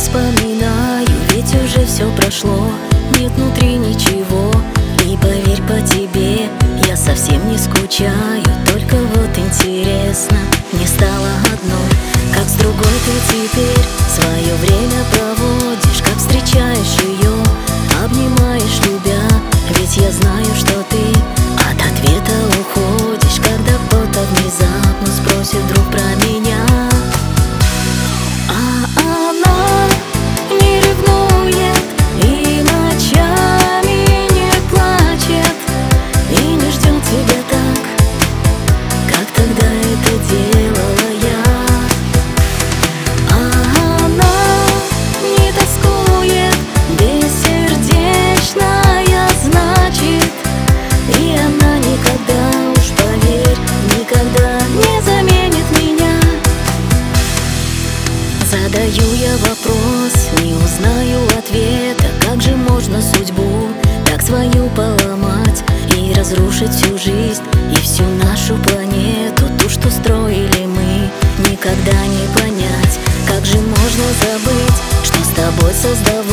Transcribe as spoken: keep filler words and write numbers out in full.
вспоминаю, ведь уже все прошло, нет внутри ничего. И поверь, по тебе я совсем не скучаю. Только вот интересно, не стало одной, как с другой ты теперь свое время проводишь, как встречаешь ее, обнимаешь, любя. Ведь я знаю, что ты от ответа уходишь, когда кто-то внезапно спросит вдруг про меня. А она не ревнует и ночами не плачет, и не ждет тебя так, как тогда это делала я. А она не тоскует, бессердечная, значит, и она никогда, уж поверь, никогда не заменит меня. Задаю я вопрос, не узнаю ответа. Как же можно судьбу так свою поломать и разрушить всю жизнь и всю нашу планету, ту, что строили мы, никогда не понять. Как же можно забыть, что с тобой создавали